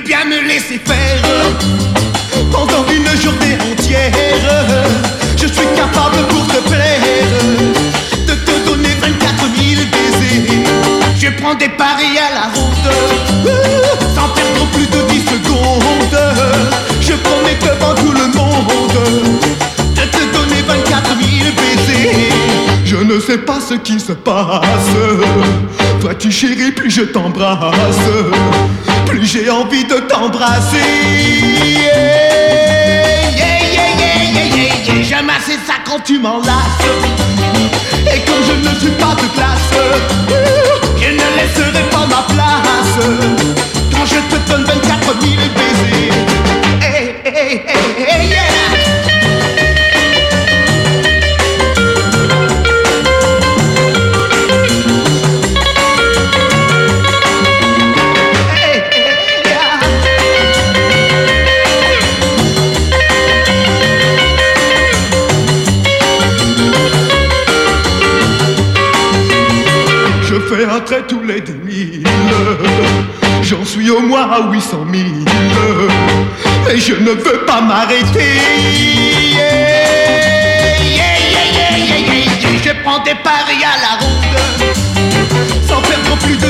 bien me laisser faire pendant une journée entière. Je suis capable pour te plaire de te donner 24 000 baisers. Je prends des paris à la route sans perdre plus de 10 secondes. Je promets devant tout le monde de te donner 24 000 baisers. Je ne sais pas ce qui se passe. Toi tu chéris, plus je t'embrasse, plus j'ai envie de t'embrasser. J'aime assez ça quand tu m'enlaces. Et comme je ne suis pas de classe, je ne laisserai pas ma place quand je te donne 24 000 baisers. Hey, hey, hey, hey, yeah. Fais un trait tous les 2000. J'en suis au moins à 800 000. Et je ne veux pas m'arrêter. Je prends des paris à la ronde sans perdre plus de